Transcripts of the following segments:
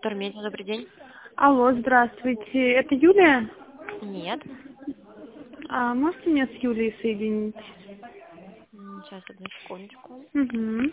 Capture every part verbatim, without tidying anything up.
Турмедиа, добрый день. Алло, здравствуйте. Это Юлия? Нет. А можете меня с Юлией соединить? М, Сейчас, одну секундочку. Угу.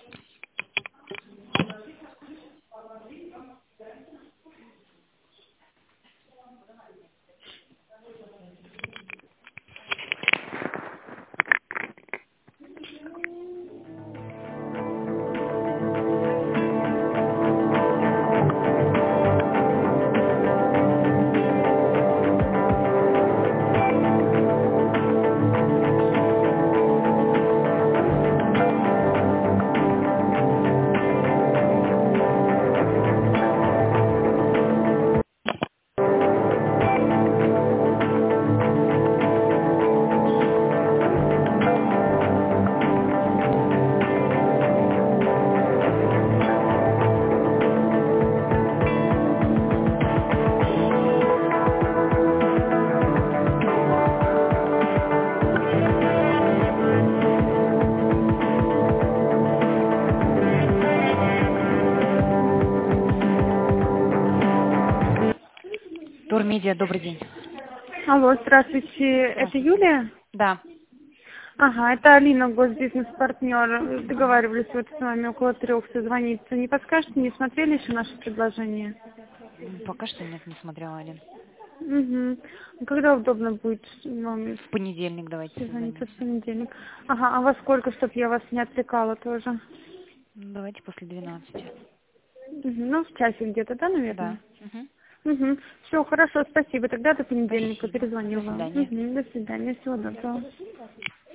Турмедиа, добрый день. Алло, здравствуйте. Это Здравствуйте. Юлия? Да. Ага, это Алина, госбизнес-партнер. Договаривались вот с вами около трех созвониться. Не подскажете, не смотрели еще наше предложение? М, Пока что нет, не смотрела, Алин. Угу. Когда удобно будет вам В понедельник давайте созвониться в созвонимся. понедельник? Ага, а во сколько, чтобы я вас не отвлекала тоже? М, Давайте после двенадцати. Мгм. Ну, в часе где-то, да, наверное? Да. Мгм. Угу. Все, хорошо, спасибо. Тогда до понедельника Спасибо. До перезвоню вам. свидания. Угу. До свидания, всего доброго.